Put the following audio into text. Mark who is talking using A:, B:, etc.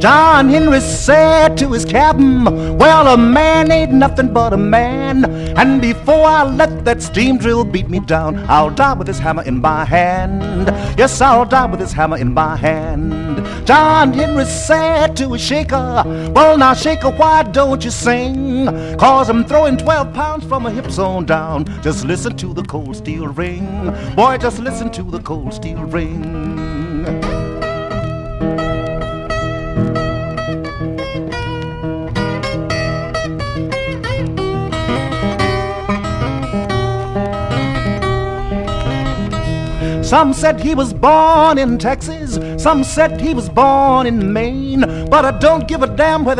A: John Henry said to his captain, well, a man ain't nothing but a man, and before I let that steam drill beat me down, I'll die with this hammer in my hand. Yes, I'll die with this hammer in my hand. John Henry said to his shaker, well, now shaker, why don't you sing? 'Cause I'm throwing 12 pounds from my hips on down. Just listen to the cold steel ring. Boy, just listen to the cold steel ring. Some said he was born in Texas, some said he was born in Maine, but I don't give a damn whether